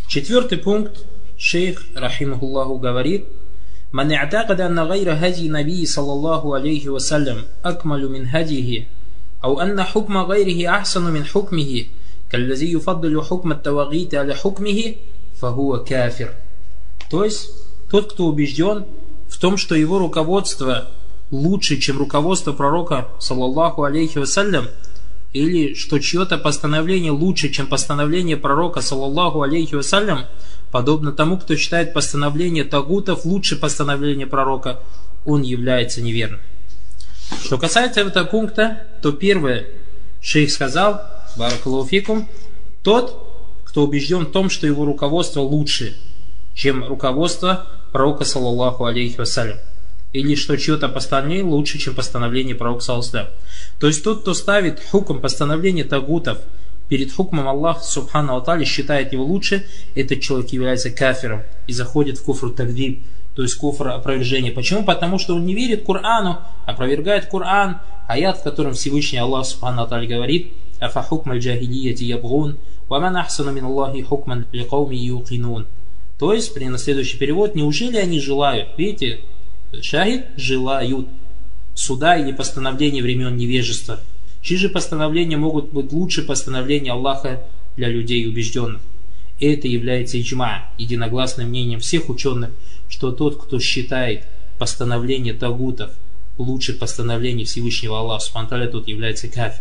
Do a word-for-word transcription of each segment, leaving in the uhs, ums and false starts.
Четвертый пункт. Шейх, рахимахуллаху, говорит: «Ман и'такада анна гайра хади наби саллаллаху алейхи вассалям акмалу мин хадихи, ау анна хукма гайрихи ахсану мин хукмихи, каллази юфаддалю хукма тавагита аля хукмихи, фахуа кафир». То есть, тот, кто убежден в том, что его руководство лучше, чем руководство пророка, саллаллаху алейхи вассалям, или что чье-то постановление лучше, чем постановление пророка, саллаллаху алейхи вассалям, подобно тому, кто считает постановление тагутов лучше постановления пророка, он является неверным. Что касается этого пункта, то первое, шейх сказал, баракаллаху фикум, тот, кто убежден в том, что его руководство лучше, чем руководство пророка, саллаллаху алейхи вассалям, или что чье-то постановление лучше, чем постановление пророка, саллаллаху алейхи вассалям. То есть тот, кто ставит хукм постановления тагутов перед хукмом Аллаха субхану ва тааля, считает его лучше, этот человек является кафиром и заходит в куфр такдиб, то есть куфр опровержения. Почему? Потому что он не верит Корану, опровергает Коран, аят, в котором Всевышний Аллах субхану ва тааля говорит: «Афа хукма джахилияти ябгун, ва ман ахсану мин Аллахи хукман ли кауми юқинун». То есть, при на следующий перевод: неужели они желают, видите, шахид, желают суда или постановления времен невежества, чьи же постановления могут быть лучше постановления Аллаха для людей убежденных. И это является иджма, единогласным мнением всех ученых, что тот, кто считает постановление тагутов лучше постановления Всевышнего Аллаха субхану ва тааля, тот является кафир.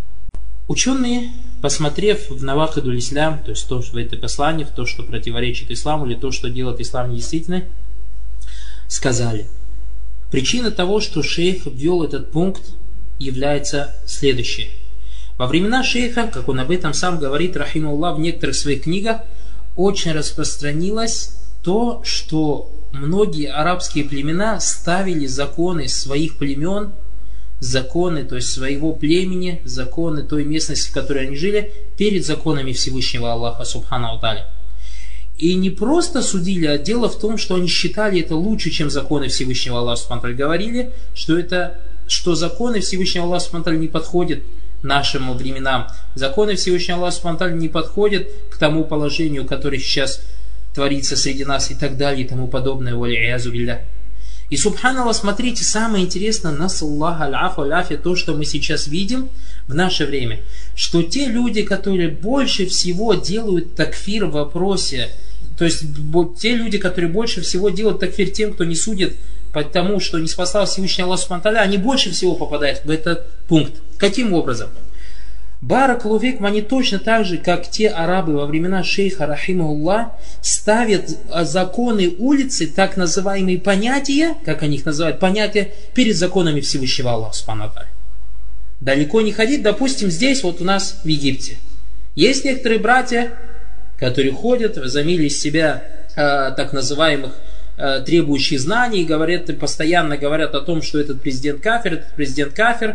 Ученые, посмотрев в навакидуль ислам, то есть то, что в это послание, в то, что противоречит исламу, или то, что делает ислам недействительным, сказали: причина того, что шейх ввел этот пункт, является следующее. Во времена шейха, как он об этом сам говорит, рахимуллах, в некоторых своих книгах, очень распространилось то, что многие арабские племена ставили законы своих племен, законы, то есть своего племени, законы той местности, в которой они жили, перед законами Всевышнего Аллаха субхану ва тааля. И не просто судили, а дело в том, что они считали это лучше, чем законы Всевышнего Аллаха субхану ва тааля. Говорили, что, это, что законы Всевышнего Аллаха субхану ва тааля не подходят нашим временам. Законы Всевышнего Аллаха субхану ва тааля не подходят к тому положению, которое сейчас творится среди нас, и так далее, и тому подобное. Валиязу билля. И субханаллах, смотрите, самое интересное, насаллаха аль-афу аль-афия, то, что мы сейчас видим в наше время, что те люди, которые больше всего делают такфир в вопросе, то есть те люди, которые больше всего делают такфир тем, кто не судит потому, что не спасал Всевышний Аллах субхану ва тааля, они больше всего попадают в этот пункт. Каким образом? Баракаллаху фикум, они точно так же, как те арабы во времена шейха рахимахуллах, ставят законы улицы, так называемые понятия, как они их называют, понятия, перед законами Всевышнего Аллаха субхану ва тааля. Далеко не ходить, допустим, здесь вот у нас в Египте. Есть некоторые братья, которые ходят, возомнили из себя э, так называемых э, требующих знаний, и говорят, постоянно говорят о том, что этот президент кафир, этот президент кафир.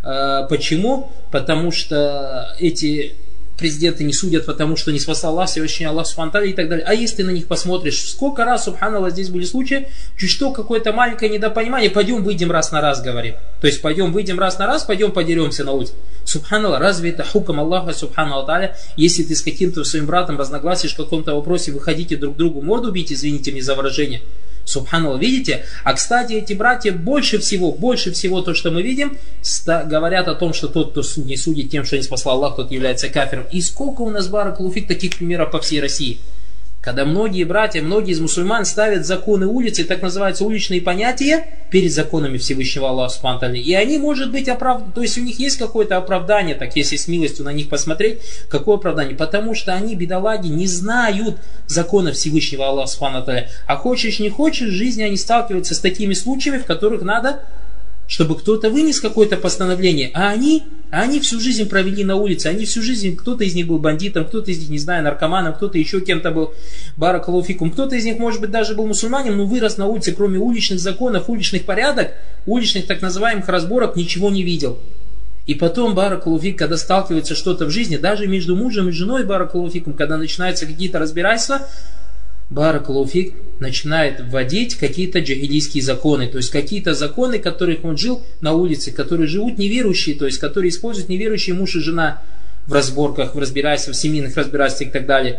Почему? Потому что эти президенты не судят, потому что не спасал Аллах, Всевышний Аллах субхану ва тааля и так далее. А если ты на них посмотришь, сколько раз, субханаллах, здесь были случаи, чуть что, какое-то маленькое недопонимание, пойдем выйдем раз на раз, говорим. То есть пойдем выйдем раз на раз, пойдем подеремся на улице. Субханаллах, разве это хукм Аллаха субхану ва тааля? Если ты с каким-то своим братом разногласишь в каком-то вопросе, вы хотите друг другу морду бить, извините мне за выражение. Субханаллах, видите? А кстати, эти братья больше всего, больше всего то, что мы видим, говорят о том, что тот, кто не судит тем, что не спасал Аллах, тот является кафиром. И сколько у нас, баракаллаху фик, таких примеров по всей России. Когда многие братья, многие из мусульман ставят законы улицы, так называются уличные понятия, перед законами Всевышнего Аллаха субхану ва тааля. И они, может быть, оправданы, то есть у них есть какое-то оправдание, так если с милостью на них посмотреть, какое оправдание? Потому что они, бедолаги, не знают закона Всевышнего Аллаха субхану ва тааля. А хочешь не хочешь, в жизни они сталкиваются с такими случаями, в которых надо, чтобы кто-то вынес какое-то постановление, а они, а они всю жизнь провели на улице, они всю жизнь, кто-то из них был бандитом, кто-то из них, не знаю, наркоманом, кто-то еще кем-то был, баракаллаху фикум, кто-то из них, может быть, даже был мусульманином, но вырос на улице, кроме уличных законов, уличных порядок, уличных так называемых разборок, ничего не видел. И потом, баракаллаху фик, когда сталкивается что-то в жизни, даже между мужем и женой, баракаллаху фикум, когда начинаются какие-то разбирательства, баракаллаху фик, начинает вводить какие-то джахилийские законы, то есть какие-то законы, которых он жил на улице, которые живут неверующие, то есть которые используют неверующие муж и жена в разборках, в разбирательствах, в семейных разбирательствах и так далее.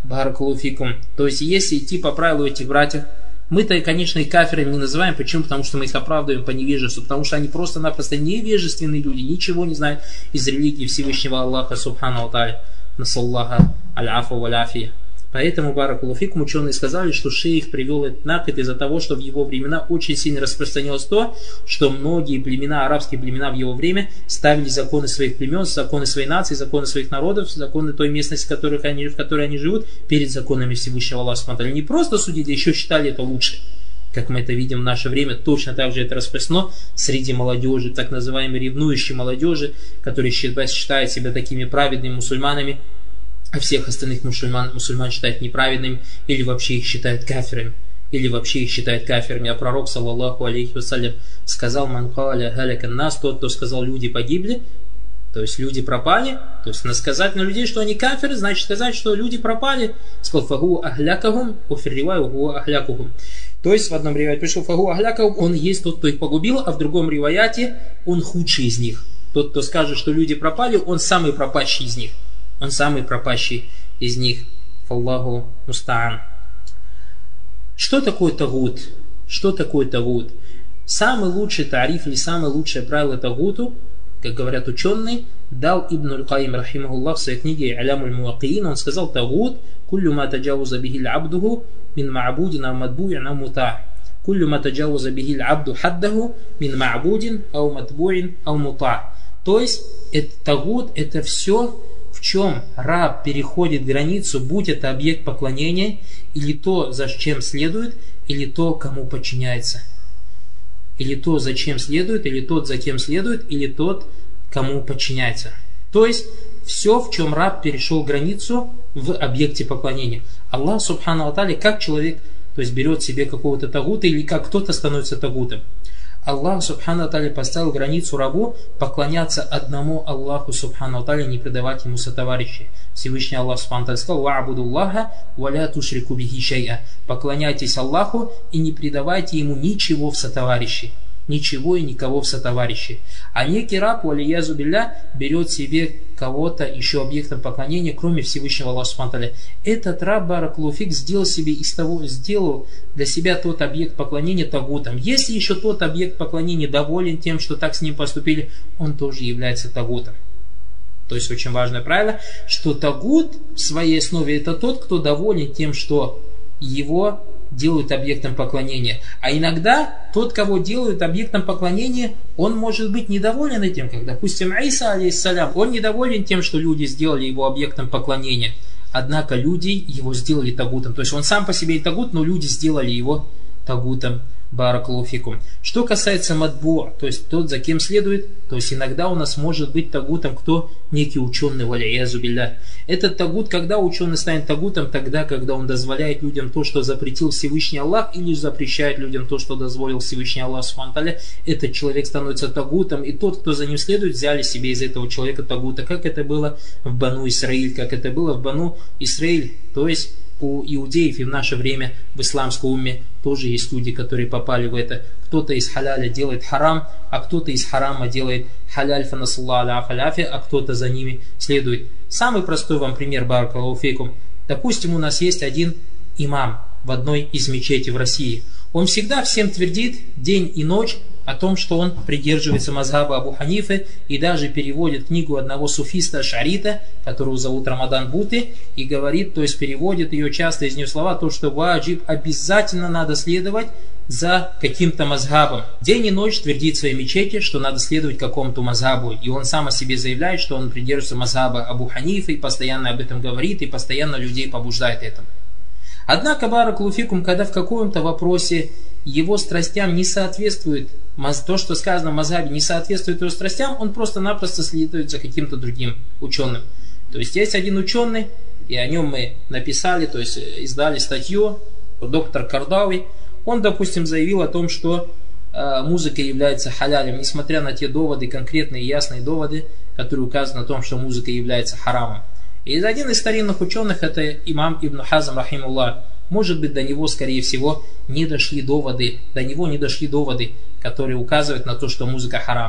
Баракалуфикум. То есть, если идти по правилу этих братьев, мы-то, конечно, и кафирами не называем. Почему? Потому что мы их оправдываем по невежеству. Потому что они просто-напросто невежественные люди, ничего не знают из религии Всевышнего Аллаха, субхану тааля. Насаллаха аль-афу валь-афия. Поэтому, баракалуфикум, ученые сказали, что шейх привел этот накид из-за того, что в его времена очень сильно распространилось то, что многие племена, арабские племена в его время ставили законы своих племен, законы своей нации, законы своих народов, законы той местности, в которой они, в которой они живут, перед законами Всевышнего Аллаха. Не просто судили, еще считали это лучше. Как мы это видим в наше время, точно так же это распространено среди молодежи, так называемой ревнующей молодежи, которые считают себя такими праведными мусульманами, а всех остальных мусульман, мусульман считают неправедными, или вообще их считают кафирами, или вообще их считают кафирами. А пророк, саллаллаху алейхи вассалям, сказал: «Ман каля галякан нас», тот, кто сказал, люди погибли, то есть люди пропали, то есть сказать на людей, что они кафиры, значит сказать, что люди пропали. Сказал: «Фагу ахлякахум», уфирриваю гу ахлякухум. То есть в одном риваяте пришел: «Фагу ахлякахум», он есть тот, кто их погубил, а в другом риваяте он худший из них. Тот, кто скажет, что люди пропали, он самый пропащий из них. Он самый пропащий из них. Фаллаху мустаан. Что такое тагут? Что такое тагут? Самый лучший тариф или самое лучшее правило тагуту, как говорят ученые, дал Ибн аль-Каим рахимахуллах в своей книге «Алям аль-Муакиин». Он сказал: тагут куллю ма таджавуза бихи абдуху мин ма'будин ау матбу'ин ау мута'. Куллю ма таджавуза бихи абду хаддаху мин ма'будин ау матбу'ин ау мута'. То есть это тагут, это все, в чем раб переходит границу, будь это объект поклонения, или то, за чем следует, или то, кому подчиняется. Или то, за чем следует, или тот, за кем следует, или тот, кому подчиняется. То есть все, в чем раб перешел границу в объекте поклонения. Аллах субхану ва тааля, как человек, то есть берет себе какого-то тагута, или как кто-то становится тагутом. Аллах субхану ва тааля поставил границу рабу поклоняться одному Аллаху субхану ва тааля, не предавать ему сотоварищей. Всевышний Аллах субхану ва тааля сказал: «Ва'будуллаха ва ля тушрику бихи шай'a». Поклоняйтесь Аллаху и не предавайте ему ничего в сотоварищи. Ничего и никого в сотоварищи. А некий раб, валиязу билля, берет себе кого-то еще объектом поклонения, кроме Всевышнего Аллаха субхану ва тааля. Этот раб, баракалуфик, сделал себе из того, сделал для себя тот объект поклонения тагутом. Если еще тот объект поклонения доволен тем, что так с ним поступили, он тоже является тагутом. То есть очень важное правило, что тагут в своей основе это тот, кто доволен тем, что его делают объектом поклонения. А иногда тот, кого делают объектом поклонения, он может быть недоволен этим, как, допустим, Иса, алейхиссалям, он недоволен тем, что люди сделали его объектом поклонения. Однако люди его сделали тагутом. То есть он сам по себе и тагут, но люди сделали его тагутом. Баракалуфикум. Что касается матбу, то есть тот, за кем следует, то есть иногда у нас может быть тагутом кто? Некий ученый, валиязу билля. Этот тагут, когда ученый станет тагутом? Тогда, когда он дозволяет людям то, что запретил Всевышний Аллах, или запрещает людям то, что дозволил Всевышний Аллах субхану ва тааля. Этот человек становится тагутом, и тот, кто за ним следует, взяли себе из этого человека тагута, как это было в Бану Исраиль, как это было в Бану Исраиль, то есть у иудеев и в наше время в исламской умме тоже есть люди, которые попали в это. Кто-то из халяля делает харам, а кто-то из харама делает халяль, фанасаллаху аляфи, а кто-то за ними следует. Самый простой вам пример, баракаллаху фейкум. Допустим, у нас есть один имам в одной из мечетей в России. Он всегда всем твердит день и ночь о том, что он придерживается мазхаба Абу Ханифы, и даже переводит книгу одного суфиста Шарита, которого зовут Рамадан Буты, и говорит, то есть переводит ее часто из нее слова, то, что ваджиб обязательно надо следовать за каким-то мазхабом. День и ночь твердит в своей мечети, что надо следовать какому-то мазхабу, и он сам о себе заявляет, что он придерживается мазхаба Абу Ханифы, и постоянно об этом говорит, и постоянно людей побуждает этому. Однако, баракалуфикум, когда в каком-то вопросе его страстям не соответствует, то, что сказано в мазхабе, не соответствует его страстям, он просто-напросто следует за каким-то другим ученым. То есть есть один ученый, и о нем мы написали, то есть издали статью, доктор Кардауи. Он, допустим, заявил о том, что э, музыка является халялем, несмотря на те доводы, конкретные ясные доводы, которые указаны на том, что музыка является харамом. И один из старинных ученых, это имам Ибн Хазм, рахимуллах. Может быть, до него, скорее всего, не дошли доводы, до него не дошли доводы, которые указывают на то, что музыка харам.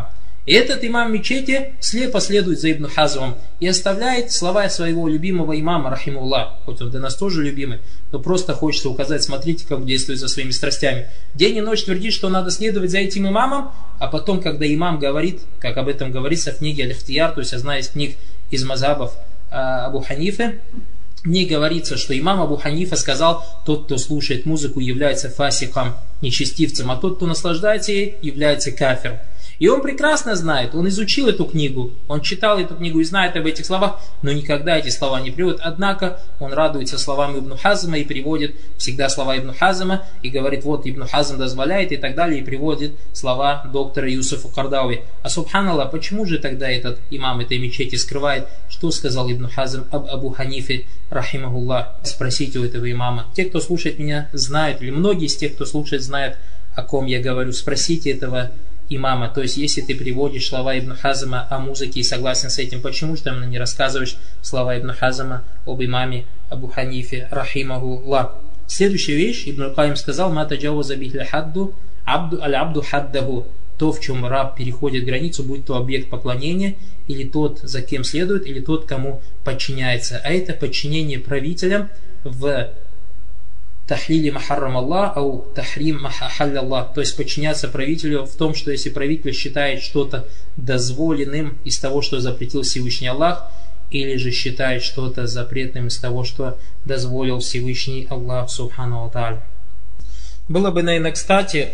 И этот имам мечети слепо следует за Ибн Хазмом и оставляет слова своего любимого имама, рахимуллах, хоть он для нас тоже любимый, но просто хочется указать, смотрите, как действует за своими страстями. День и ночь твердит, что надо следовать за этим имамом, а потом, когда имам говорит, как об этом говорится в книге Аль-Ихтияр, то есть одна из книг из мазхабов Абу Ханифы, в ней говорится, что имам Абу Ханифа сказал, тот, кто слушает музыку, является фасиком, нечестивцем, а тот, кто наслаждается ей, является кафиром. И он прекрасно знает, он изучил эту книгу, он читал эту книгу и знает об этих словах, но никогда эти слова не приводит. Однако он радуется словам Ибн Хазма и приводит всегда слова Ибн Хазма и говорит, вот Ибн Хазм дозволяет и так далее, и приводит слова доктора Юсуфа Кардауи. А субханаллах, почему же тогда этот имам этой мечети скрывает, что сказал Ибн Хазм об Абу Ханифе, рахимахуллах? Спросите у этого имама. Те, кто слушает меня, знают, или многие из тех, кто слушает, знают, о ком я говорю. Спросите этого имама. То есть, если ты приводишь слова Ибн Хазма о музыке и согласен с этим, почему же ты не рассказываешь слова Ибн Хазма об имаме Абу Ханифе, рахимахуллах? Следующая вещь, Ибн Каим сказал, «Ма таджаваза бихи хадду, абду аль-абду хаддаху». То, в чем раб переходит границу, будь то объект поклонения, или тот, за кем следует, или тот, кому подчиняется. А это подчинение правителям в тахлили махаррам Аллах, ау тахрим махахаль Аллах, то есть подчиняться правителю в том, что если правитель считает что-то дозволенным из того, что запретил Всевышний Аллах, или же считает что-то запретным из того, что дозволил Всевышний Аллах субхану ва тааля. Было бы, наверное, кстати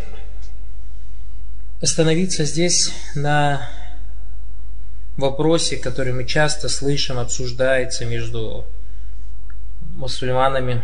остановиться здесь на вопросе, который мы часто слышим, обсуждается между мусульманами,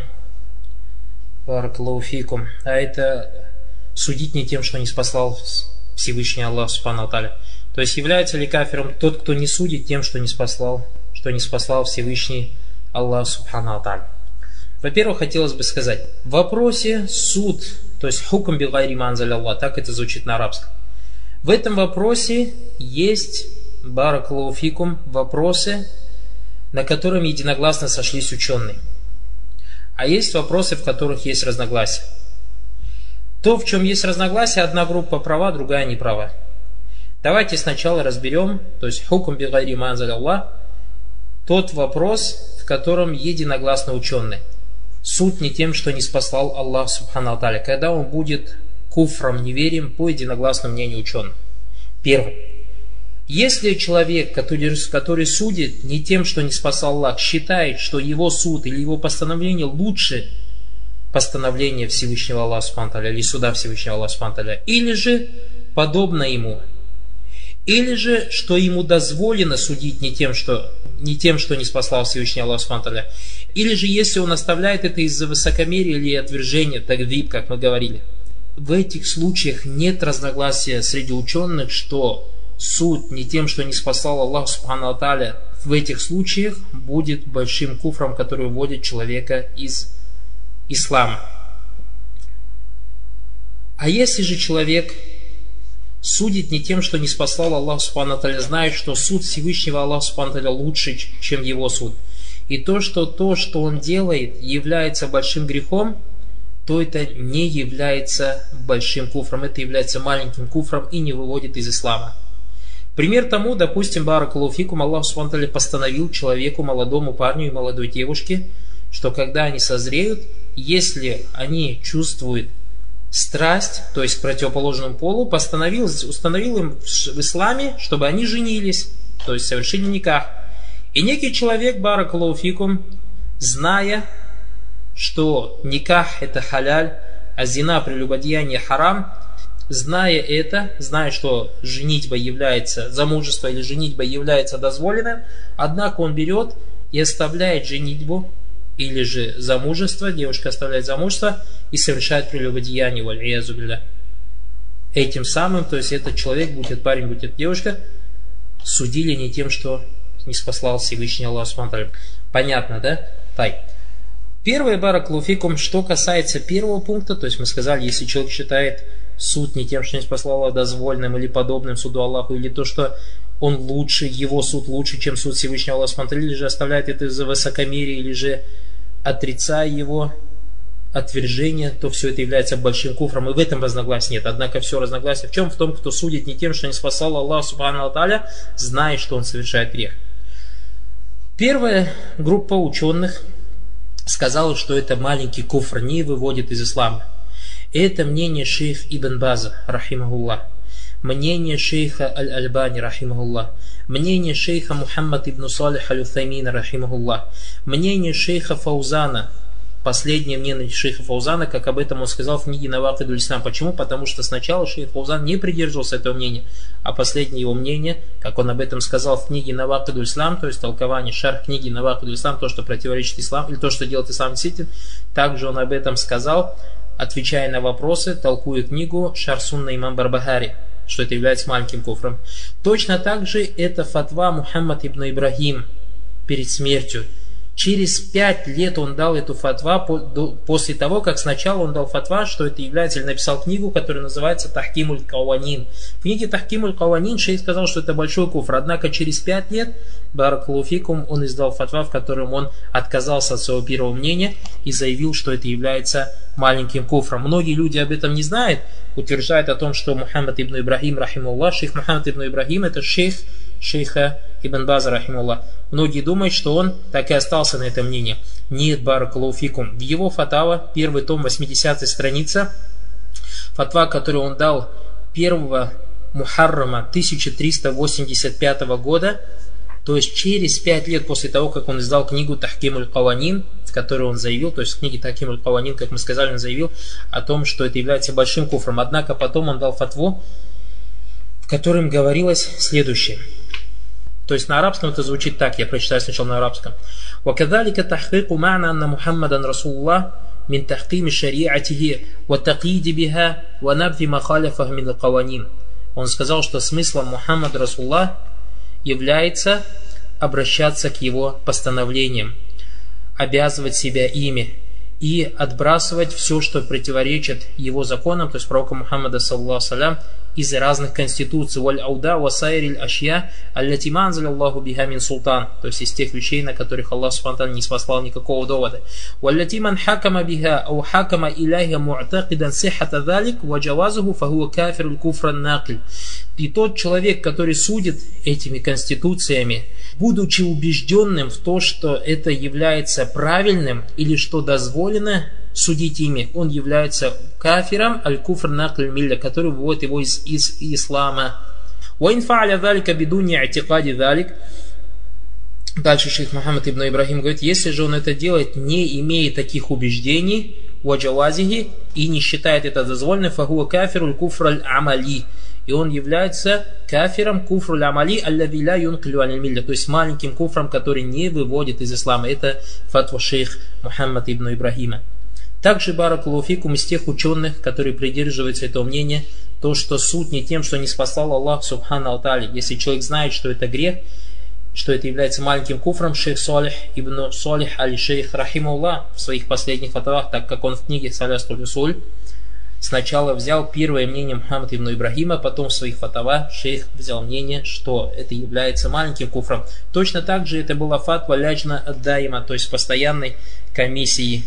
баракаллаху, а это судить не тем, что не спаслал Всевышний Аллах субхану ва тааля. То есть является ли кафиром тот, кто не судит тем, что не спаслал, что не спаслал Всевышний Аллах субхану ва тааля? Во-первых, хотелось бы сказать, в вопросе суд, то есть хукм бил гайри ма анзаля Аллах, так это звучит на арабском. В этом вопросе есть, баракаллаху фикум, вопросы, на которых единогласно сошлись ученые. А есть вопросы, в которых есть разногласия. То, в чем есть разногласия, одна группа права, другая не права. Давайте сначала разберем, то есть хукм бил гайри ма анзаля Аллах, тот вопрос, в котором единогласно ученые. Суд не тем, что не спаслал Аллах субхану ва тааля, когда он будет куфром, неверием, по единогласному мнению ученых. Первое. Если человек, который, который судит не тем, что не спасал Аллах, считает, что его суд или его постановление лучше постановления Всевышнего Аллаха субхану ва тааля, или суда Всевышнего Аллаха субхану ва тааля, или же подобно ему, или же, что ему дозволено судить не тем, что не, тем, что не спасал Всевышний Аллах субхану ва тааля, или же если он оставляет это из-за высокомерия или отвержения, тагдиб, как мы говорили. В этих случаях нет разногласия среди ученых, что суд не тем, что не спасал Аллах субхану ва тааля, в этих случаях будет большим куфром, который выводит человека из ислама. А если же человек судит не тем, что не спасал Аллах субхану ва тааля, знает, что суд Всевышнего Аллаха субхану ва тааля лучше, чем его суд, и то, что то, что он делает, является большим грехом, то это не является большим куфром, это является маленьким куфром и не выводит из ислама. Пример тому, допустим, баракаллаху фикум, Аллах субхану ва тааля постановил человеку, молодому парню и молодой девушке, что когда они созреют, если они чувствуют страсть, то есть к противоположному полу, постановил, установил им в исламе, чтобы они женились, то есть совершили никах. И некий человек, баракаллаху фикум, зная, что никах это халяль, а зина, прелюбодеяние харам, зная это, зная, что женитьба является, замужество или женитьба является дозволенным, однако он берет и оставляет женитьбу или же замужество, девушка оставляет замужество и совершает прелюбодеяние, валь-иязу билля. Этим самым, то есть этот человек, будь это парень, будь это девушка, судили не тем, что не спаслал Всевышний Аллах субхану ва тааля. Понятно, да? Тай. Первое, баракаллаху фикум, что касается первого пункта, то есть мы сказали, если человек считает суд не тем, что не спаслал Аллах, дозвольным или подобным суду Аллаху, или то, что он лучше, его суд лучше, чем суд Всевышнего Аллаха субхану ва тааля, или же оставляет это из-за высокомерия, или же отрицая его, отвержение, то все это является большим куфром, и в этом разногласия нет. Однако все разногласие в чем? В том, кто судит не тем, что не спасал Аллах Субхану Тааля, зная, что он совершает грех. Первая группа ученых сказала, что это маленький куфр, не выводит из ислама. Это мнение шейх Ибн База, рахимахуллах, мнение шейха Аль-Альбани, рахимахуллах, мнение шейха Мухаммад ибн Салих Аль-Уthаймина, рахимахуллах, мнение шейха Фаузана, последнее мнение шейха Фаузана, как об этом он сказал в книге Навакидуль Ислам. Почему? Потому что сначала шейх Фаузан не придерживался этого мнения, а последнее его мнение, как он об этом сказал в книге Навакидуль Ислам, то есть толкование, шарх книги Навакидуль Ислам, то, что противоречит исламу, или то, что делает ислам действительно, также он об этом сказал, отвечая на вопросы, толкуя книгу Шарх Сунна имам Барбахари, что это является маленьким куфром. Точно так же это фатва Мухаммад ибн Ибрахим перед смертью. Через пять лет он дал эту фатва после того, как сначала он дал фатва, что это является, или написал книгу, которая называется Тахкимуль Каванин. В книге Тахкимуль Каванин шейх сказал, что это большой куфр. Однако через пять лет, баракаллаху фикум, он издал фатва, в котором он отказался от своего первого мнения и заявил, что это является маленьким куфром. Многие люди об этом не знают, утверждают о том, что Мухаммад ибн Ибрахим, рахимуллах, шейх Мухаммад ибн Ибрахим, это шейх шейха Ибн База, рахимуллах. Многие думают, что он так и остался на этом мнении. Нет, баракаллаху фикум. В его фатава, первый том, восьмидесятая страница, фатва, которую он дал первого Мухаррама тысяча триста восемьдесят пятого года, то есть через пять лет после того, как он издал книгу Тахкимуль Каванин, в которой он заявил, то есть в книге Тахкимуль Каванин, как мы сказали, он заявил о том, что это является большим куфром. Однако потом он дал фатву, в котором говорилось следующее. То есть на арабском это звучит так, я прочитаю сначала на арабском. وَكَذَلِكَ تَحْقِيقُ مَعْنَى أَنَّ مُحَمَّدًا رَسُولُ اللَّهِ مِنْ تَحْقِيمِ شَرِيعَتِهِ وَتَقْيِيدِ بِهَا وَنَبْذِ مَا خَالَفَهُ مِنَ الْقَوَانِينِ. Он сказал, что смыслом Мухаммад Расуллах является обращаться к его постановлениям, обязывать себя ими и отбрасывать все, что противоречит его законам, то есть пророка Мухаммада саллаллаху салям, из разных конституций, валь ауда васайриль ашья аллати манзаля Аллаху биха мин султан, то есть из тех вещей, на которых Аллах субхану не спаслал никакого довода. Валлати ман хакама биха ау хакама иляха му'такидан сихата залик ваджавазуху фахуа кафируль куфран накль. И тот человек, который судит этими конституциями, будучи убежденным в то, что это является правильным или что дозволено судить ими, он является кафиром аль-куфр накль милля, который выводит его из, из ислама. Дальше шейх Мухаммад ибн Ибрахим говорит, если же он это делает, не имея таких убеждений, ваджавазихи, и не считает это дозволенным, фахуа кафируль куфр аль-амали, и он является кафиром куфру амали аллади ла юнкилю аниль милля, то есть маленьким куфром, который не выводит из ислама. Это фатва шейх Мухаммад ибн Ибрахима. Также баракаллаху фикум из тех ученых, которые придерживаются этого мнения, то, что суть не тем, что не спасал Аллах субхану тааля. Если человек знает, что это грех, что это является маленьким куфром, шейх Салих ибн Салих аль-Шейх рахимауллах в своих последних фатвах, так как он в книге Салястуль Усуль сначала взял первое мнение Мухаммада ибн Ибрахима, потом в своих фатва шейх взял мнение, что это является маленьким куфром. Точно так же это была фатва ляджна ад-даима, то есть постоянной комиссии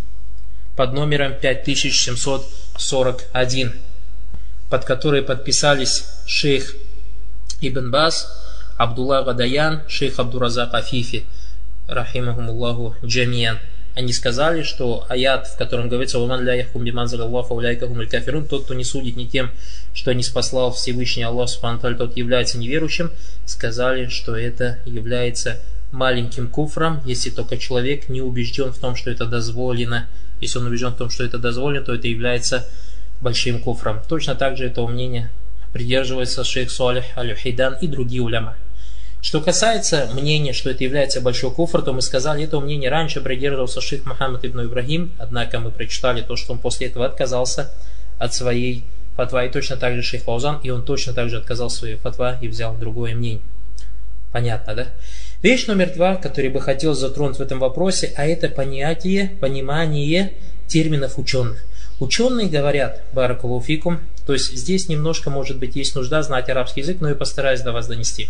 под номером пять тысяч семьсот сорок один, под которой подписались шейх Ибн Баз, Абдулла Гадаян, шейх Абдуразак Афифи, рахимахумуллаху джамиян. Они сказали, что аят, в котором говорится «Ваман ля яхкум биманзаля Аллаху уляйка хумуль кафирун», тот, кто не судит не тем, что не спаслал Всевышний Аллах субхану ва тааля, тот является неверующим, сказали, что это является маленьким куфром, если только человек не убежден в том, что это дозволено. Если он убежден в том, что это дозволено, то это является большим куфром. Точно так же этого мнения придерживается шейх Салих аль-Ухайдан и другие уляма. Что касается мнения, что это является большой куфр, то мы сказали, этого мнения раньше придерживался шейх Мухаммад ибн Ибрахим, однако мы прочитали то, что он после этого отказался от своей фатва, и точно так же шейх Фаузан, и он точно так же отказался от своей фатва и взял другое мнение. Понятно, да? Вещь номер два, которую бы хотел затронуть в этом вопросе, а это понятие, понимание терминов ученых. Ученые говорят, баракаллаху фикум, то есть здесь немножко, может быть, есть нужда знать арабский язык, но я постараюсь до вас донести.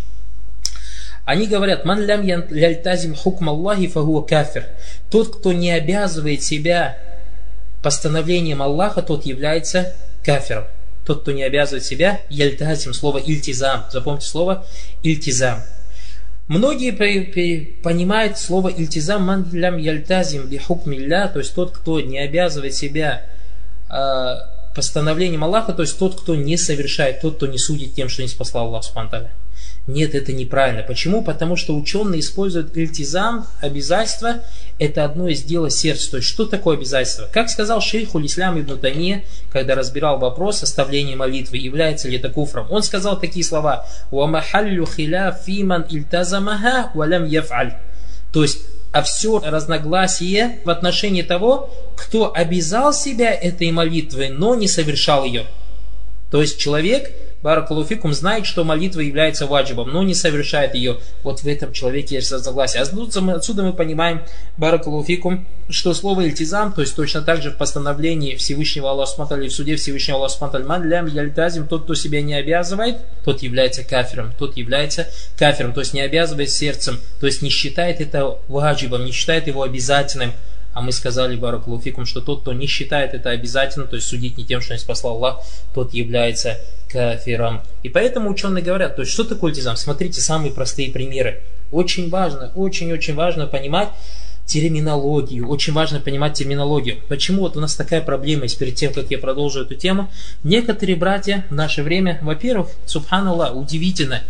Они говорят, ман лям яльтазим хукм Аллахи фахуа кафир. Тот, кто не обязывает себя постановлением Аллаха, тот является кафиром. Тот, кто не обязывает себя, яльтазим, слово ильтизам. Запомните слово ильтизам. Многие понимают слово ильтизам ман лям яльтазим би хукмилля, то есть тот, кто не обязывает себя э, постановлением Аллаха, то есть тот, кто не совершает, тот, кто не судит тем, что не спасал Аллах субхану ва тааля. Нет, это неправильно. Почему? Потому что ученые используют ильтизам, обязательство, это одно из дел сердца. То есть, что такое обязательство? Как сказал шейх уль-Ислам ибн Таймия, когда разбирал вопрос составления молитвы, является ли это куфром, он сказал такие слова: «Уамахаллю хиляф фиман ильтазамаха валям яф'аль». То есть, а все разногласие в отношении того, кто обязал себя этой молитвой, но не совершал ее. То есть, человек, баракаллаху фикум, знает, что молитва является ваджибом, но не совершает ее. Вот в этом человеке есть разногласие. Отсюда мы понимаем, баракаллаху фикум, что слово ильтизам, то есть точно так же в постановлении Всевышнего Аллаха субхану ва тааля, в суде Всевышнего Аллаха субхану ва тааля, ман лям яльтазим, тот, кто себя не обязывает, тот является кафиром, тот является кафиром, то есть не обязывает сердцем, то есть не считает это ваджибом, не считает его обязательным. А мы сказали, баракаллаху фикум, что тот, кто не считает это обязательным, то есть судить не тем, что не спасал Аллах, тот является кафиром. И поэтому ученые говорят, то есть что такое ильтизам? Смотрите, самые простые примеры. Очень важно, очень-очень важно понимать терминологию. Очень важно понимать терминологию. Почему вот у нас такая проблема есть перед тем, как я продолжу эту тему? Некоторые братья в наше время, во-первых, субханаллах, удивительно,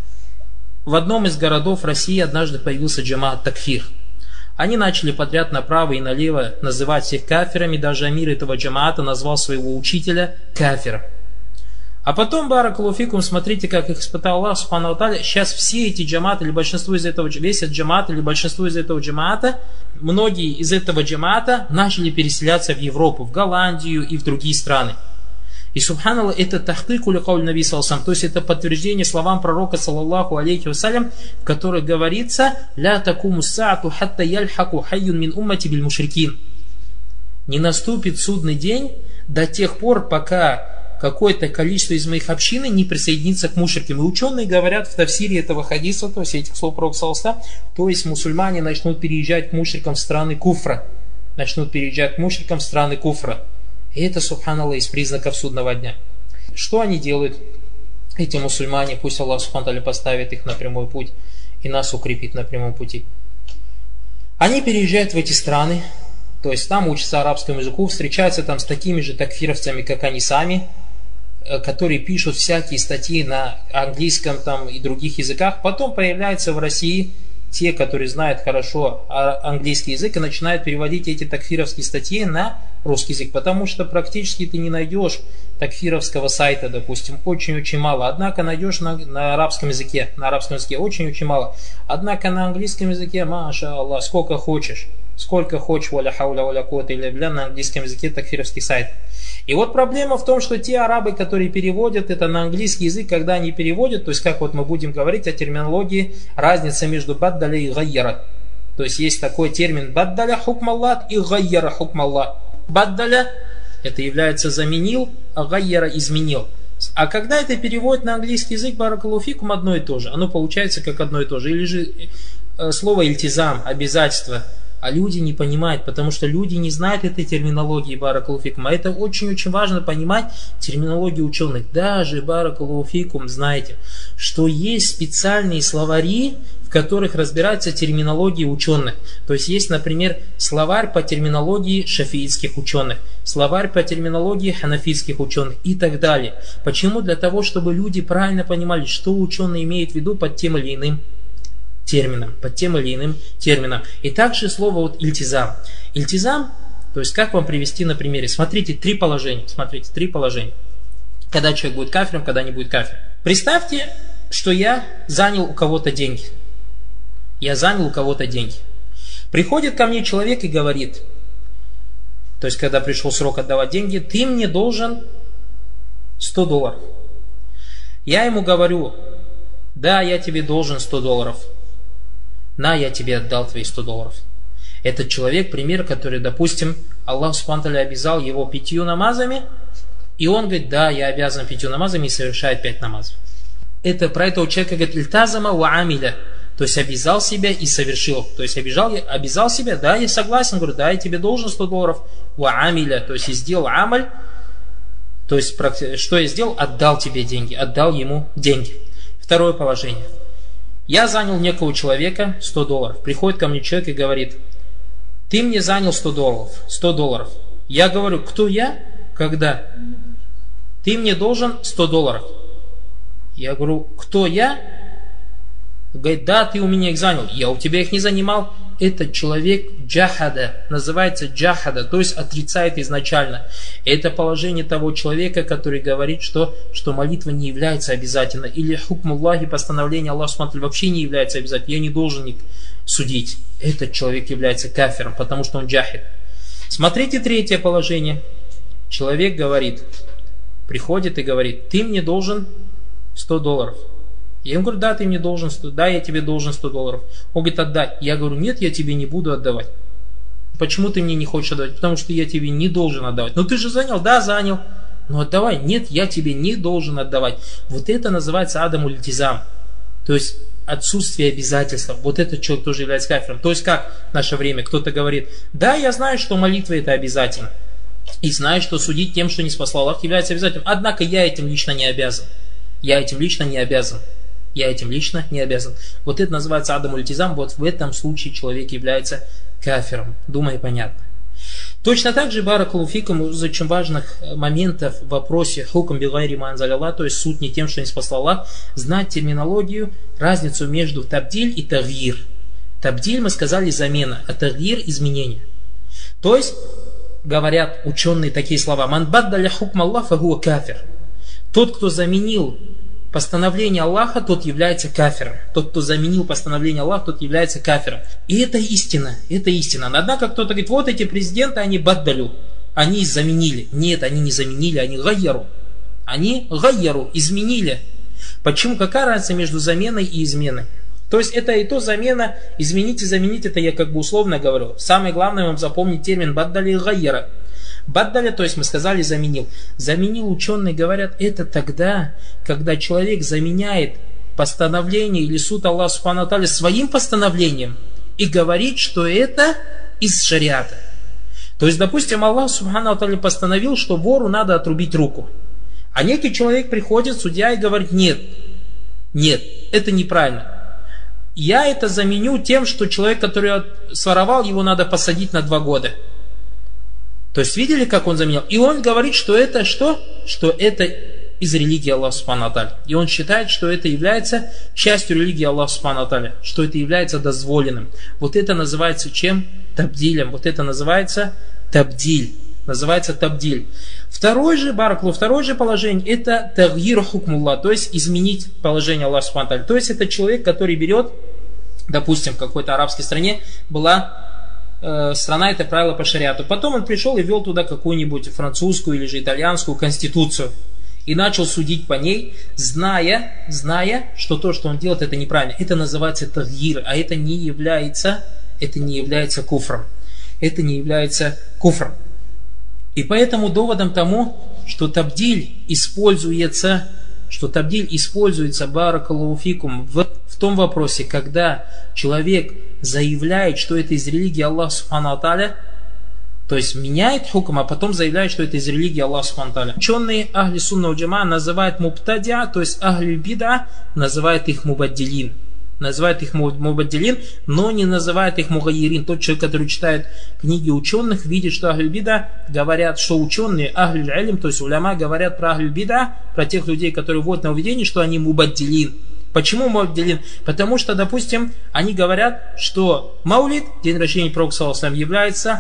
в одном из городов России однажды появился джамаат такфир. Они начали подряд направо и налево называть всех кафирами, даже амир этого джамаата назвал своего учителя кафиром. А потом, баракаллаху фикум, смотрите, как их испытал Аллах субхану ва тааля. Сейчас все эти джамааты, или большинство из этого, весь этот джамаат, или большинство из этого джамаата, многие из этого джамаата начали переселяться в Европу, в Голландию и в другие страны. И субханаллах, это тахкик ли кауль наби саллаллаху алейхи, то есть это подтверждение словам пророка саллаллаху алейхи вассалям, в которых говорится: ля такуму саату хатта яльхаку хайюн мин уммати биль мушрикин. Не наступит судный день до тех пор, пока какое-то количество из моих общины не присоединится к мушрикам. И ученые говорят в тафсире этого хадиса, то есть этих слов пророка саллаллаху алейхи вассалям, то есть мусульмане начнут переезжать к мушрикам в страны куфра. Начнут переезжать к мушрикам в страны куфра. И это, субханаллах, из признаков судного дня. Что они делают, эти мусульмане? Пусть Аллах субхану ва тааля поставит их на прямой путь и нас укрепит на прямом пути. Они переезжают в эти страны, то есть там учатся арабскому языку, встречаются там с такими же такфировцами, как они сами, которые пишут всякие статьи на английском там, и других языках. Потом появляются в России те, которые знают хорошо английский язык, и начинают переводить эти такфировские статьи на русский язык, потому что практически ты не найдешь такфировского сайта, допустим, очень-очень мало. Однако найдешь на, на арабском языке, на арабском языке очень-очень мало. Однако на английском языке, маша Аллах, сколько хочешь, сколько хочешь, валя хауля валя куата илля билля, на английском языке такфировский сайт. И вот проблема в том, что те арабы, которые переводят это на английский язык, когда они переводят, то есть как вот мы будем говорить о терминологии, разница между баддаля и гайяра. То есть есть такой термин баддаля хукмаллах и гайяра хукмаллах. Баддаля это является заменил, а гайяра изменил. А когда это переводят на английский язык, баракаллаху фикум, одно и то же. Оно получается как одно и то же. Или же э, слово ильтизам, обязательство. А люди не понимают, потому что люди не знают этой терминологии, баракаллаху фикум. А это очень-очень важно понимать терминологию ученых. Даже, баракаллаху фикум, знаете, что есть специальные словари, в которых разбирается терминология ученых. То есть есть, например, словарь по терминологии шафиитских ученых, словарь по терминологии ханафитских ученых и так далее. Почему? Для того, чтобы люди правильно понимали, что ученый имеет в виду под тем или иным термином, под тем или иным термином. И также слово вот ильтизам. Ильтизам, то есть как вам привести на примере? Смотрите, три положения. Смотрите, три положения. Когда человек будет кафиром, когда не будет кафиром. Представьте, что я занял у кого-то деньги. Я занял у кого-то деньги. Приходит ко мне человек и говорит, то есть когда пришел срок отдавать деньги, ты мне должен сто долларов. Я ему говорю, да, я тебе должен сто долларов. На, я тебе отдал твои сто долларов. Этот человек, пример, который, допустим, Аллах субхану ва тааля обязал его пятью намазами, и он говорит, да, я обязан пятью намазами, и совершает пять намазов. Это про этого человека говорит, ильтазама ва амиля. То есть обязал себя и совершил. То есть обижал, обязал себя, да, я согласен, говорю, да, я тебе должен сто долларов. Ва амиля, то есть и сделал амаль, то есть что я сделал? Отдал тебе деньги, отдал ему деньги. Второе положение. Я занял некого человека сто долларов. Приходит ко мне человек и говорит: ты мне занял сто долларов. сто долларов. Я говорю: кто я? Когда? Ты мне должен сто долларов. Я говорю: кто я? Говорит: да, ты у меня их занял. Я у тебя их не занимал. Этот человек джахада, называется джахада, то есть отрицает изначально. Это положение того человека, который говорит, что, что молитва не является обязательной. Или хукм Аллахи, постановление Аллаха субхану вообще не является обязательной. Я не должен их судить. Этот человек является кафиром, потому что он джахид. Смотрите третье положение. Человек говорит, приходит и говорит: ты мне должен сто долларов. Я ему говорю: да, ты мне должен сто, да, я тебе должен сто долларов. Он говорит: отдай. Я говорю: нет, я тебе не буду отдавать. Почему ты мне не хочешь отдавать? Потому что я тебе не должен отдавать. Ну ты же занял? Да, занял. Ну отдавай. Нет, я тебе не должен отдавать. Вот это называется адамуль ильтизам. То есть отсутствие обязательства. Вот этот человек тоже является кафиром. То есть как в наше время кто-то говорит: да, я знаю, что молитва это обязательно. И знаю, что судить тем, что не спасал Аллах, является обязательным. Однако я этим лично не обязан. Я этим лично не обязан. Я этим лично не обязан. Вот это называется адамуль ильтизам. Вот в этом случае человек является кафиром. Думаю, понятно. Точно так же, баракаллаху фикум, из очень важных моментов в вопросе хукм бигайри ма анзаля Аллах, то есть суть не тем, что не спасал Аллах, знать терминологию, разницу между табдиль и тагйир. Табдиль, мы сказали, замена, а тагйир изменение. То есть говорят ученые такие слова: ман баддаля хукм Аллах фагуа кафир. Тот, кто заменил постановление Аллаха, тот является кафиром. Тот, кто заменил постановление Аллаха, тот является кафиром. И это истина, это истина. Однако кто-то говорит: вот эти президенты, они баддалю, они заменили. Нет, они не заменили, они гайяру. Они гайяру, изменили. Почему? Какая разница между заменой и изменой? То есть это и то замена, изменить и заменить, это я как бы условно говорю. Самое главное вам запомнить термин баддали и гайяра. Баддаля, то есть мы сказали, заменил. Заменил, ученые говорят, это тогда, когда человек заменяет постановление или суд Аллаха субхану ва тааля своим постановлением и говорит, что это из шариата. То есть, допустим, Аллах субхану ва тааля постановил, что вору надо отрубить руку. А некий человек приходит, судья, и говорит: нет, нет, это неправильно. Я это заменю тем, что человек, который своровал, его надо посадить на два года. То есть видели, как он заменил? И он говорит, что это что? Что это из религии Аллаха субхану ва тааля. И он считает, что это является частью религии Аллаха субхану ва тааля, что это является дозволенным. Вот это называется чем? Табдилем. Вот это называется табдиль. Называется табдиль. Второй же, бараклу, второе же положение, это тагйир хукмуллах, то есть изменить положение Аллаха субхану ва тааля. То есть это человек, который берет, допустим, в какой-то арабской стране была страна, это правило по шариату. Потом он пришел и ввел туда какую-нибудь французскую или же итальянскую конституцию и начал судить по ней, зная, зная, что то, что он делает, это неправильно. Это называется тагйир, а это не является, это не является куфром. Это не является куфром. И поэтому доводом тому, что табдиль используется, что табдиль используется, баракаллаху фикум, в, в том вопросе, когда человек заявляет, что это из религии Аллаха субхану ва тааля, то есть меняет хукм, а потом заявляет, что это из религии Аллаха субхану ва тааля. Ученые ахли сунна валь джамаа называют мубтадиа, то есть ахли бида, называют их мубаддилин. Называют их мубаддилин, но не называют их мугайирин. Тот человек, который читает книги ученых, видит, что ахли бида говорят, что ученые ахли илм, то есть уляма, говорят про ахли бида, про тех людей, которые вводят на уведение, что они мубаддилин. Почему мубаддилин? Потому что, допустим, они говорят, что маулид, день рождения пророка саллаллаху алейхи ва саллям, является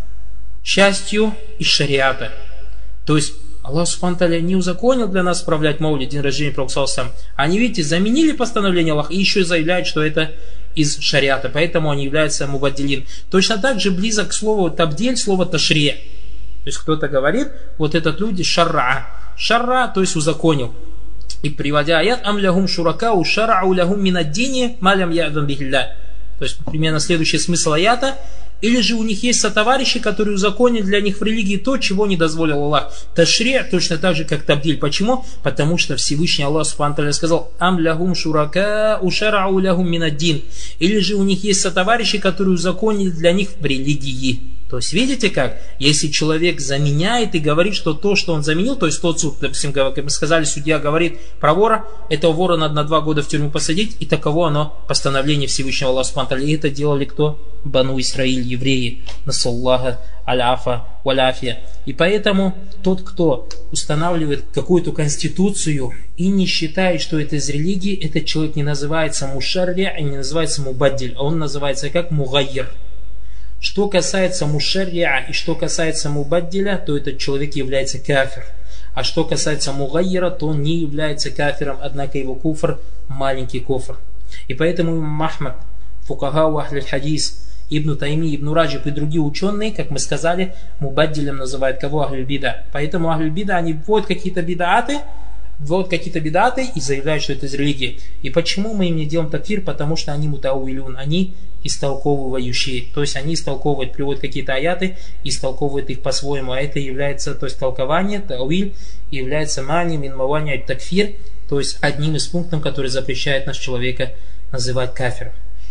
частью из шариата. То есть Аллах субхану ва тааля не узаконил для нас справлять маулид, день рождения пророка саллаллаху алейхи ва саллям. Они, видите, заменили постановление Аллаха и еще заявляют, что это из шариата. Поэтому они являются мубаддилин. Точно так же близок к слову табдиль, слово ташри. То есть кто-то говорит, вот этот люди шарра. Шарра, то есть узаконил. И приводя аят, ам лягум шуракау шарау лягум минаддини малям ядам бихилля. То есть примерно следующий смысл аята: Или же у них есть сотоварищи, которые узаконили для них в религии то, чего не дозволил Аллах. Ташри' точно так же, как табдиль. Почему? Потому что Всевышний Аллах Субхану ва Тааля сказал: «Ам лягум шурака ушарау лягум минаддин». Или же у них есть сотоварищи, которые узаконили для них в религии. То есть видите как? Если человек заменяет и говорит, что то, что он заменил, то есть тот суд, допустим, как мы сказали, судья говорит про вора, этого вора надо на два года в тюрьму посадить, и таково оно постановление Всевышнего Аллаха Субхану ва Тааля. И это делали кто? Бану Исраиль, евреи. Насаллаха аляфа валяфия. И поэтому тот, кто устанавливает какую-то конституцию и не считает, что это из религии, этот человек не называется мушарри, и не называется мубаддиль, а он называется как мугайир. Что касается мушарриа и что касается мубаддиля, то этот человек является кафир. А что касается мугайира, то он не является кафиром, однако его куфр маленький куфр. И поэтому имам Ахмад, фукахау ахль хадис, Ибн Тайми, Ибн Раджиб и другие ученые, как мы сказали, мубаддилем называют кого? Ахль бида. Поэтому ахль бида, они вводят какие-то бидааты, вводят какие-то бидаты и заявляют, что это из религии. И почему мы им не делаем такфир? Потому что они мутауилюн, они истолковывающие. То есть они истолковывают, приводят какие-то аяты, истолковывают их по-своему. А это является, то есть толкование, тауиль, является мани, минмавани, такфир, то есть одним из пунктов, который запрещает нас человека называть кафиром.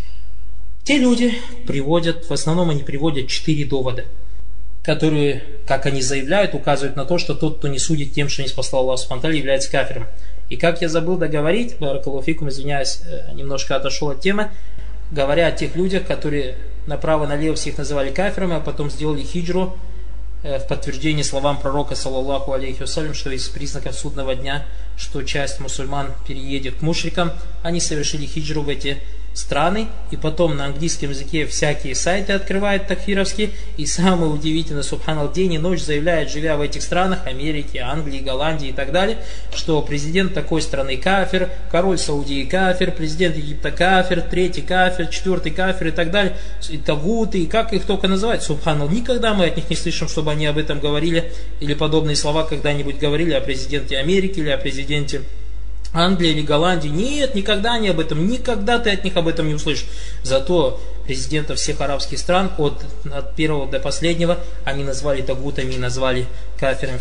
Те люди приводят, в основном они приводят четыре довода, которые, как они заявляют, указывают на то, что тот, кто не судит тем, что не спасал Аллах Субхану ва Тааля, является кафиром. И как я забыл договорить, баракаллаху фикум, извиняюсь, немножко отошел от темы, говоря о тех людях, которые направо-налево всех называли кафирами, а потом сделали хиджру в подтверждение словам пророка, саллаллаху алейхи вассалям, что из признаков судного дня, что часть мусульман переедет к мушрикам, они совершили хиджру в эти страны, и потом на английском языке всякие сайты открывают такфировские, и самое удивительное, субханаллах, день и ночь заявляет, живя в этих странах, Америке, Англии, Голландии и так далее, что президент такой страны кафир, король Саудии кафир, президент Египта кафир, третий кафир, четвертый кафир и так далее, и тагуты, и как их только называют, субханаллах. Никогда мы от них не слышим, чтобы они об этом говорили, или подобные слова когда-нибудь говорили о президенте Америки или о президенте Англии или Голландии. Нет, никогда они об этом, никогда ты от них об этом не услышишь. Зато президентов всех арабских стран, от, от первого до последнего, они назвали тагутами и назвали кафирами.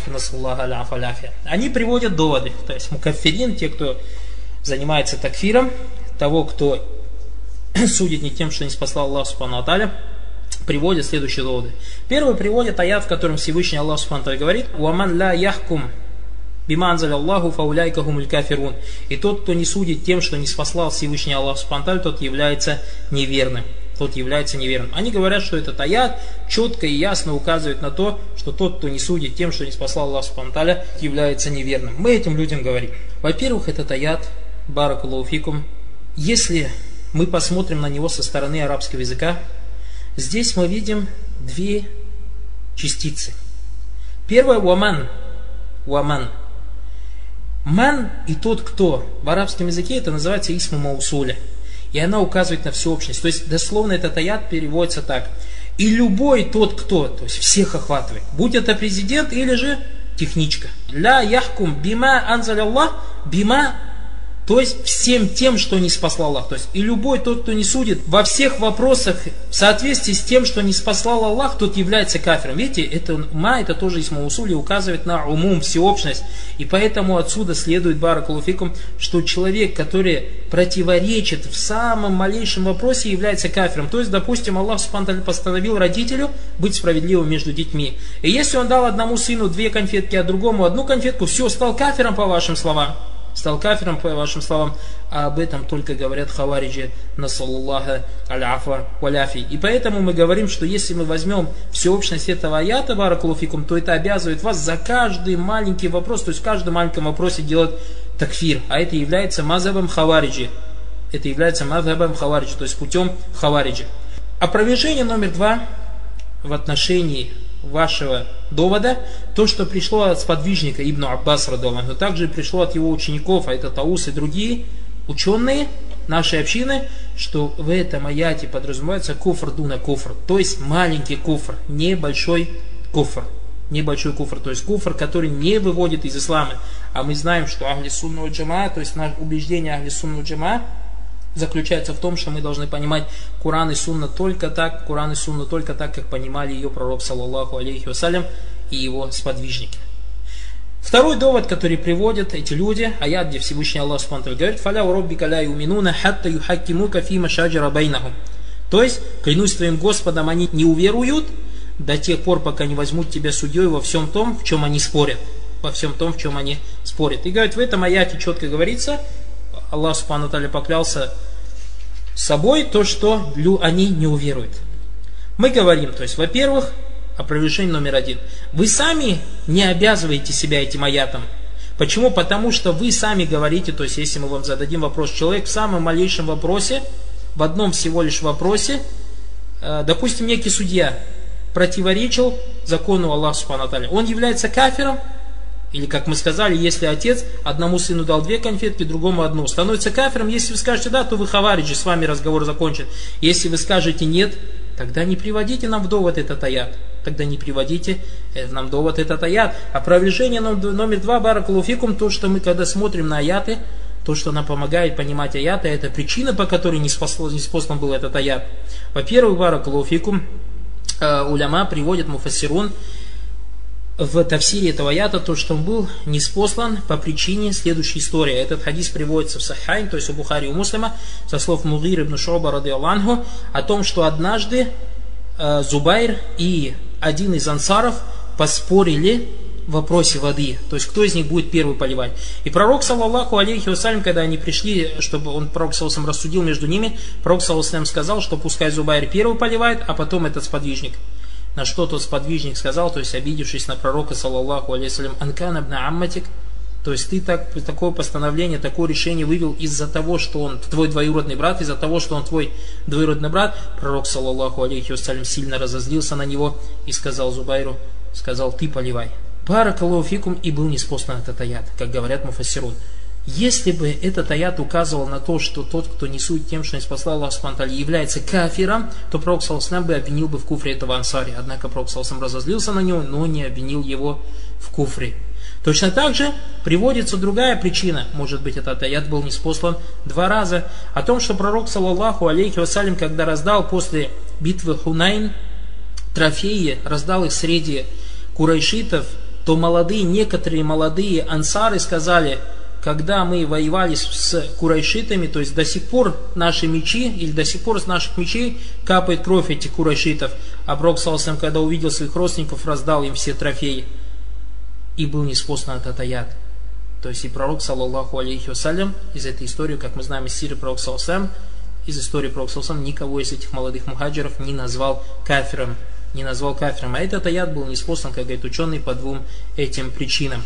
Они приводят доводы. То есть мукаффирин, те, кто занимается такфиром, того, кто судит не тем, что не спасал Аллах Субхану ва Тааля, приводят следующие доводы. Первый приводит аят, в котором Всевышний Аллах Субхану ва Тааля говорит: «Уаман ла яхкум биманзаль Аллаху фауляйка хумуль кафирун». И тот, кто не судит тем, что не спаслал Всевышний Аллах Субхану ва Тааля, тот является неверным. Тот является неверным. Они говорят, что этот аят четко и ясно указывает на то, что тот, кто не судит тем, что не спаслал Аллах Субхану ва Тааля, является неверным. Мы этим людям говорим. Во-первых, этот аят, баракаллаху фикум, если мы посмотрим на него со стороны арабского языка, здесь мы видим две частицы. Первое — уаман. Уаман. Ман и тот, кто. В арабском языке это называется исму маусуля. И она указывает на всеобщность. То есть дословно этот аят переводится так: и любой тот, кто, то есть всех охватывает. Будь это президент или же техничка. Ля яхкум бима анзаль Аллах, бима, то есть всем тем, что не спасал Аллах. То есть и любой тот, кто не судит во всех вопросах в соответствии с тем, что не спасал Аллах, тот является кафиром. Видите, это ма, это тоже из маусули, указывает на умум, всеобщность. И поэтому отсюда следует, баракаллаху фикум, что человек, который противоречит в самом малейшем вопросе, является кафиром. То есть, допустим, Аллах Субхану ва Тааля постановил родителю быть справедливым между детьми. И если он дал одному сыну две конфетки, а другому одну конфетку, все, стал кафиром, по вашим словам. Стал кафиром, по вашим словам, а об этом только говорят хавариджи, насаллаллаха аль-афа валяфи. И поэтому мы говорим, что если мы возьмем всеобщность этого аята, баракаллаху фикум, то это обязывает вас за каждый маленький вопрос, то есть в каждом маленьком вопросе делать такфир. А это является мазхабом хавариджи. Это является мазхабом хавариджи, то есть путем хавариджи. Опровержение номер два в отношении вашего довода, то, что пришло от сподвижника Ибн Аббас радиаллаху, но также пришло от его учеников, а это Таус и другие ученые нашей общины, что в этом аяте подразумевается куфр дуна куфр, то есть маленький куфр, небольшой куфр. Небольшой куфр, то есть куфр, который не выводит из ислама. А мы знаем, что ахли сунна валь джамаа, то есть наше убеждение ахли сунна валь джамаа, заключается в том, что мы должны понимать Коран и Сунна только так, Коран и Сунна только так, как понимали ее пророк, саллаллаху алейхи вассалям, и его сподвижники. Второй довод, который приводят эти люди, аят, где Всевышний Аллах субхану ва тааля говорит: «Фаля ураббика ля юминуна хатта юхаккимука фима шаджара байнахум». То есть, клянусь твоим Господом, они не уверуют до тех пор, пока не возьмут тебя судьей во всем том, в чем они спорят. Во всем том, в чем они спорят. И говорит, в этом аяте четко говорится, Аллах субхану ва тааля поклялся собой, то, что они не уверуют. Мы говорим, то есть, во-первых, опровержение номер один. Вы сами не обязываете себя этим аятом. Почему? Потому что вы сами говорите, то есть если мы вам зададим вопрос, человек в самом малейшем вопросе, в одном всего лишь вопросе, э, допустим, некий судья противоречил закону Аллаха субхану ва тааля, он является кафиром, или, как мы сказали, если отец одному сыну дал две конфетки, другому одну, становится кафиром. Если вы скажете да, то вы хавариджи, с вами разговор закончен. Если вы скажете нет, тогда не приводите нам в довод этот аят. Тогда не приводите нам довод этот аят. Опровержение номер два, баракаллаху фикум, то, что мы когда смотрим на аяты, то, что нам помогает понимать аяты, это причина, по которой не спослан был этот аят. Во-первых, баракаллаху фикум, уляма приводит муфассирун в тафсире этого аята, то, что он был ниспослан по причине следующей истории. Этот хадис приводится в Сахихайн, то есть у Бухари и у Муслима, со слов Мугир ибн Шу'ба радийаллаху анху, о том, что однажды э, Зубайр и один из ансаров поспорили в вопросе воды, то есть кто из них будет первый поливать. И пророк, саллаллаху алейхи вассалям, когда они пришли, чтобы он, пророк саллаллаху алейхи вассалям, рассудил между ними, пророк саллаллаху алейхи вассалям сказал, что пускай Зубайр первый поливает, а потом этот сподвижник. На что тот сподвижник сказал, то есть обидевшись на пророка, саллаллаху алейхи вассалям, анкан абна амматик, то есть ты так, такое постановление, такое решение вывел из-за того, что он твой двоюродный брат, из-за того, что он твой двоюродный брат. Пророк, саллаллаху алейхи вассалям, сильно разозлился на него и сказал Зубайру, сказал, ты поливай. Баракаллаху фикум, и был ниспослан этот аят, как говорят муфассирун. Если бы этот аят указывал на то, что тот, кто не сует тем, что ниспослал Аллах субхану ва тааля, является кафиром, то пророк саллаллаху алейхи ва саллям бы обвинил бы в куфре этого ансари. Однако пророк саллаллаху алейхи ва саллям разозлился на него, но не обвинил его в куфре. Точно так же приводится другая причина, может быть, этот аят был ниспослан два раза, о том, что пророк, саллаллаху алейхи ва саллям, когда раздал после битвы Хунайн трофеи, раздал их среди курайшитов, то молодые, некоторые молодые ансары сказали, когда мы воевали с курайшитами, то есть до сих пор наши мечи, или до сих пор с наших мечей капает кровь этих курайшитов, а пророк, саллаллаху алейхи ва саллям, когда увидел своих родственников, раздал им все трофеи. И был ниспослан этот аят. То есть и пророк, саллаллаху алейхи вассалям, из этой истории, как мы знаем из сиры пророка, саллаллаху алейхи ва саллям, из истории пророка, саллаллаху алейхи ва саллям, никого из этих молодых мухаджиров не назвал кафиром. Не назвал кафиром. А этот аят был ниспослан, как говорит ученый, по двум этим причинам.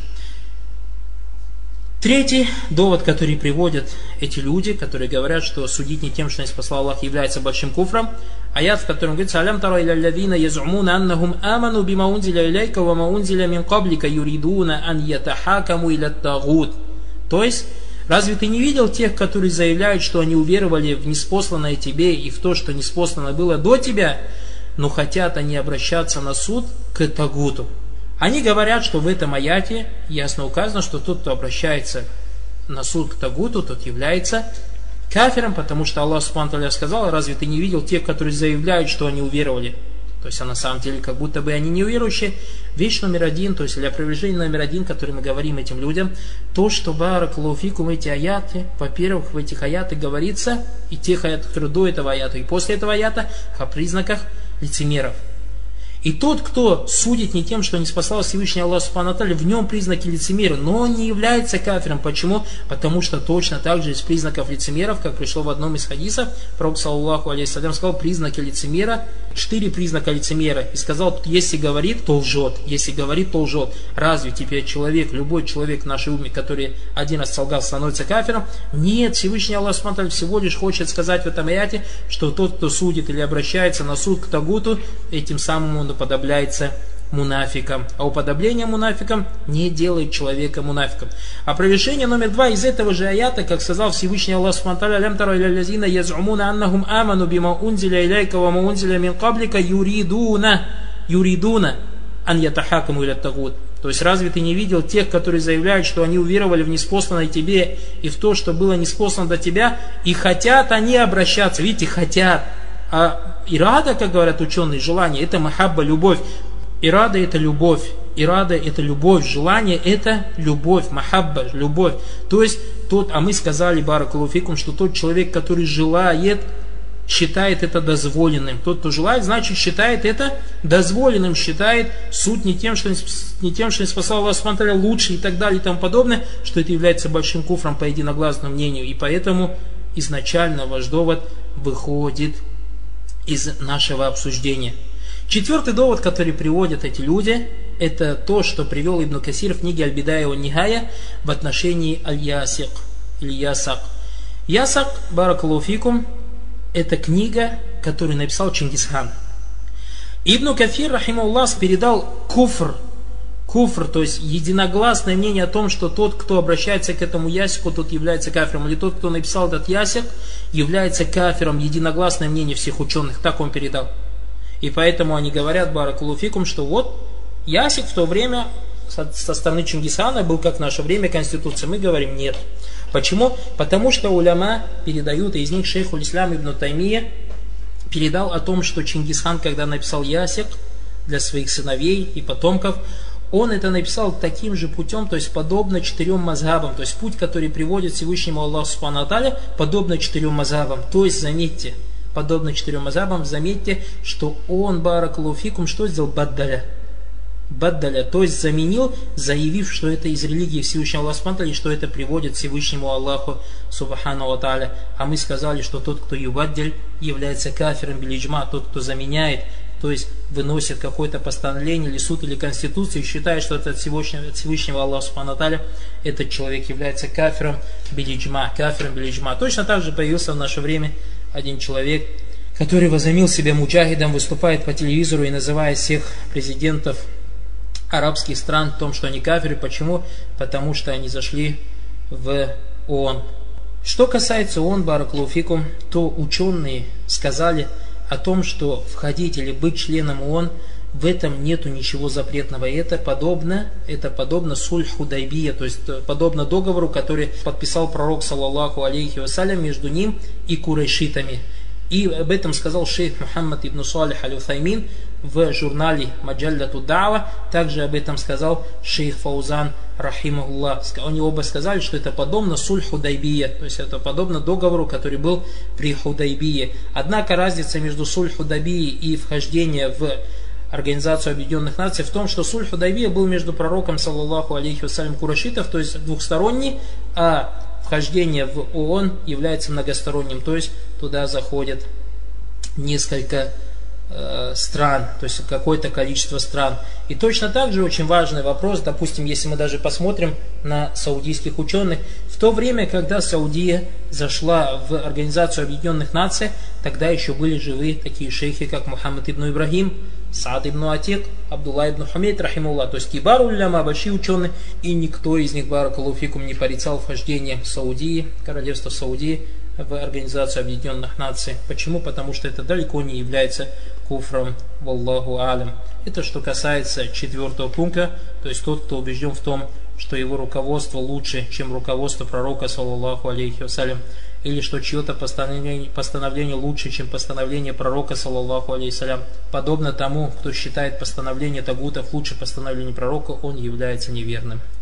Третий довод, который приводят эти люди, которые говорят, что судить не тем, что ниспослал Аллах, является большим куфром. Аят, в котором говорится: «Алям тара иля аллазина язумуна аннахум аману бима унзиля иляйка ва ма унзиля мин каблика юридуна ан ятахакаму иля тагут». То есть, разве ты не видел тех, которые заявляют, что они уверовали в ниспосланное тебе и в то, что ниспослано было до тебя, но хотят они обращаться на суд к тагуту? Они говорят, что в этом аяте ясно указано, что тот, кто обращается на суд к тагуту, тот является кафиром, потому что Аллах субхану ва тааля сказал: разве ты не видел тех, которые заявляют, что они уверовали? То есть, а на самом деле, как будто бы они неуверующие. Вещь номер один, то есть для опровержения номер один, который мы говорим этим людям, то, что баракаллаху фикум, эти аяты, во-первых, в этих аятах говорится, и тех аятах, которые до этого аята, и после этого аята, о признаках лицемеров. И тот, кто судит не тем, что не спасал Всевышний Аллах субхану ва тааля, в нем признаки лицемера, но он не является кафиром. Почему? Потому что точно так же из признаков лицемеров, как пришло в одном из хадисов, пророк, саллаллаху алейхи ва саллям, сказал признаки лицемера, четыре признака лицемера, и сказал: если говорит, то лжет, если говорит, то лжет. Разве теперь человек, любой человек в нашей уме, который один раз солгал, становится кафиром? Нет, Всевышний Аллах субхану ва тааля всего лишь хочет сказать в этом аяте, что тот, кто судит или обращается на суд к тагуту, этим самым он уподобляется мунафикам. А уподобление мунафикам не делает человека мунафиком. Опровержение номер два из этого же аята, как сказал Всевышний Аллах субхану ва тааля: «Алям тара иля аллазина язумуна аннахум аману бима унзиля иляйка ва ма унзиля мин каблика юридуна юридуна ан ятахакаму иля тагут». То есть разве ты не видел тех, которые заявляют, что они уверовали в ниспосланное тебе и в то, что было ниспослано до тебя, и хотят они обращаться, видите, хотят. А ирада, как говорят ученые, желание, это махабба, любовь. Ирада это любовь. Ирада это любовь, желание это любовь, махабба, любовь. То есть тот, а мы сказали, баракаллаху фикум, что тот человек, который желает, считает это дозволенным. Тот, кто желает, значит считает это дозволенным, считает суть не тем, что не тем, что не спасал Аллах субхану ва тааля, лучше и так далее и тому подобное, что это является большим куфром по единогласному мнению. И поэтому изначально ваш довод выходит из нашего обсуждения. Четвертый довод, который приводят эти люди, это то, что привел Ибн Касир в книге Аль-Бидая ва Нихая в отношении Аль-Ясик или Ясак. Ясак, баракаллаху фикум, это книга, которую написал Чингисхан. Ибн Кафир, рахимахуллах, передал куфр, куфр, то есть единогласное мнение о том, что тот, кто обращается к этому ясику, тот является кафиром, или тот, кто написал этот ясик, является кафиром, единогласное мнение всех ученых, так он передал. И поэтому они говорят, баракаллаху фикум, что вот ясик в то время со, со стороны Чингисхана был, как в наше время, конституция. Мы говорим нет. Почему? Потому что уляма передают, и из них шейх уль-Ислам ибн Таймия передал о том, что Чингисхан, когда написал ясик для своих сыновей и потомков, он это написал таким же путем, то есть подобно четырем мазхабам, то есть путь, который приводит Всевышнему Аллаху субхану ва тааля, подобно четырем мазхабам. То есть, заметьте, подобно четырем мазхабам, заметьте, что он, баракаллаху фикум, что сделал? Баддаля. Баддаля, то есть заменил, заявив, что это из религии Всевышнего Аллаха субхану ва тааля, и что это приводит Всевышнему Аллаху субхану ва тааля. А мы сказали, что тот, кто юбаддиль, является кафиром билиджма, тот, кто заменяет, то есть выносит какое-то постановление или суд или конституцию и считает, что это от Всевышнего, от Всевышнего Аллаха субхану ва тааля, этот человек является кафиром билиджма, кафиром билиджма. Точно так же появился в наше время один человек, который возомнил себя муджахидом, выступает по телевизору и называет всех президентов арабских стран в том, что они кафиры. Почему? Потому что они зашли в ООН. Что касается ООН, баракаллаху фикум, то ученые сказали о том, что входить или быть членом ООН, в этом нету ничего запретного. И это подобно, это подобно сульх Худайбия, то есть подобно договору, который подписал пророк, саллаллаху алейхи вассалям, между ним и курайшитами. И об этом сказал шейх Мухаммад ибн Салих аль-Уthаймин в журнале Маджаллату Да'ва. Также об этом сказал шейх Фаузан, рахимахуллах. Они оба сказали, что это подобно сульх Худайбия, то есть это подобно договору, который был при Худайбии. Однако разница между сульх Худайбией и вхождением в Организацию Объединенных Наций в том, что сульх Худайбия был между пророком, саллаллаху алейхи вассалям, курайшитов, то есть двухсторонний, а вхождение в ООН является многосторонним, то есть туда заходят несколько э, стран, то есть какое-то количество стран. И точно так же очень важный вопрос, допустим, если мы даже посмотрим на саудийских ученых, в то время, когда Саудия зашла в Организацию Объединенных Наций, тогда еще были живы такие шейхи, как Мухаммад ибн Ибрагим, Саад ибн Атик, Абдулла ибн Хумейд, рахимуллах, то есть кибар уляма, большие ученые, и никто из них, баракаллаху фикум, не порицал вхождение Саудии, королевства Саудии, в Организацию Объединенных Наций. Почему? Потому что это далеко не является куфром, валлаху алям. Это что касается четвертого пункта, то есть тот, кто убежден в том, что его руководство лучше, чем руководство пророка, саллаллаху алейхи вассалям, или что чье-то постановление, постановление лучше, чем постановление пророка, саллаллаху алейхи вассалям. Подобно тому, кто считает постановление тагутов лучше постановления пророка, он является неверным.